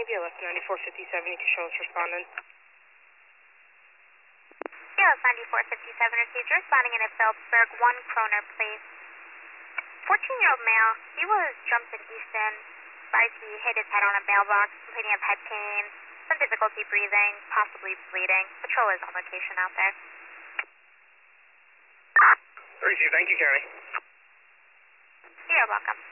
BLS 9457, you can show us responding. BLS 9457, received responding in Phillipsburg, 1 Kroner, please. 14-year-old male, he was jumped in Easton. Advised he hit his head on a mailbox, complaining of head pain, some difficulty breathing, possibly bleeding. Patrol is on location out there. Receive, thank you, County. You're welcome.